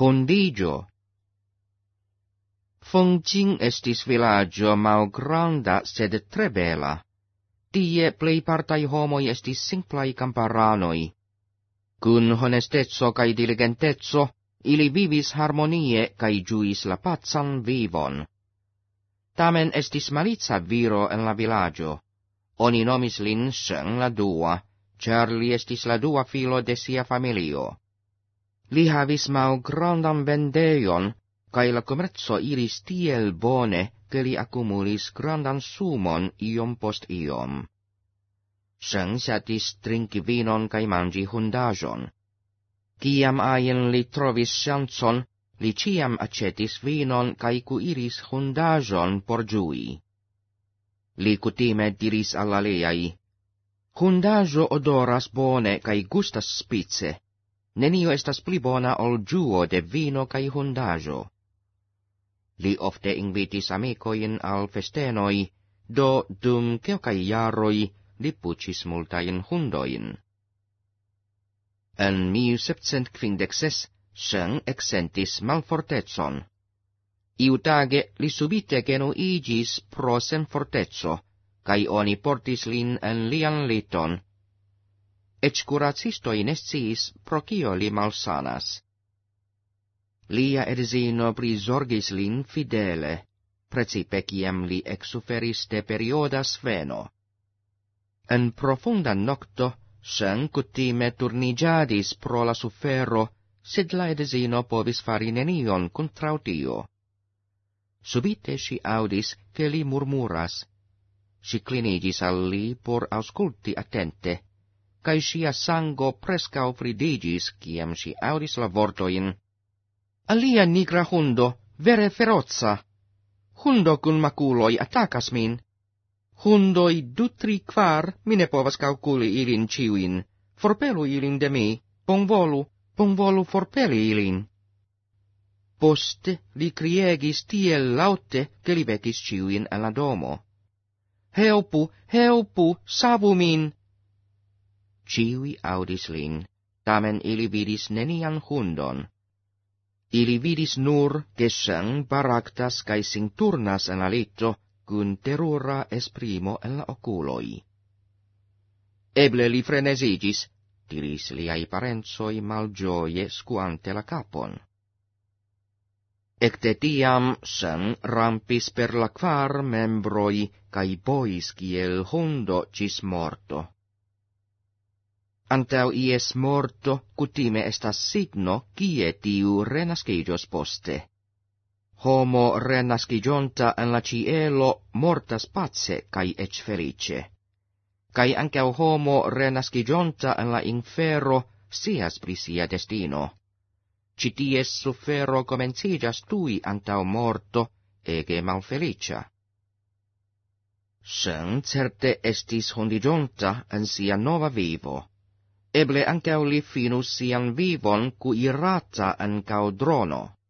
Hundigio. Fongjing estis vilaĝo malgranda sed tre bela. Tie plejpartaj homoj estis simplaj kamparanoj. Kun honesteco kaj diligenteco, ili vivis harmonie kaj ĝuis la pacan vivon. Tamen estis malica viro en la vilaĝo. Oni nomis lin Sheng la dua, ĉar li estis la dua filo de sia familio. Li havis malgrandan vendejon, kaj la komerco iris tiel bone, ke li akumulis grandan sumon iom post iom. Sheng ŝatis trinki vinon kaj manĝi hundaĵon. Kiam ajn li trovis ŝancon, li ĉiam aĉetis vinon kaj kuiris hundaĵon por ĝui. Li kutime diris al aliaj: "Hundaĵo odoras bone kaj gustas spice. Nenio estas pli bona ol ĝuo de vino kaj hundaĵo." Li ofte invitis amikojn al festenoj, do dum kelkaj jaroj li puĉis multajn hundojn. En 1756 Sheng eksentis malfortecon. Iutage li subite genuiĝis pro senforteco, kaj oni portis lin en lian liton. Eĉ kuracistoj ne sciis pro kio li malsanas. Lia edzino prizorgis lin fidele, precipe kiam li eksuferis de perioda sveno. En profunda nokto Sheng kutime turniĝadis pro la sufero, sed la edzino povis fari nenion kontraŭ tio. Subite si audis ke li murmuras. Si kliniĝis al li por aŭskulti atente, kaj ŝia sango preskaŭ fridiĝis, kiam si audis la vortojn: "Alia nigra hundo, vere feroca! Hundo kun makuloj atakas min! Hundoj 2, 3, 4, mi ne povas kalkuli ilin ĉiujn. Forpelu ilin de mi, bonvolu forpeli ilin." Poste li kriegis tiel laŭte, ke li vekis ĉiujn en la domo. "Helpu, helpu, savu min!" Ĉiuj aŭdis lin, tamen ili vidis nenian hundon. Ili vidis nur, ke Sheng baraktas kaj sin turnas en la lito, kun terura esprimo en la okuloj. "Eble li freneziĝis," diris liaj parencoj malĝoje skuante la kapon. Ekde tiam Sheng rampis per la 4 membroj kaj bois kiel hundo ĝis morto. Antaŭ ies morto kutime estas signo kie tiu renaskiĝos poste. Homo renaskiĝonta en la ĉielo mortas pace kaj eĉ feliĉe. Kaj ankaŭ homo renaskiĝonta en la infero scias pri sia destino. Ĉi ties sufero komenciĝas tuj antaŭ morto, ege malfeliĉa. Sheng certe estis hundiĝonta en sia nova vivo. Eble ankaŭ li finus sian vivon kuirata en kaldrono.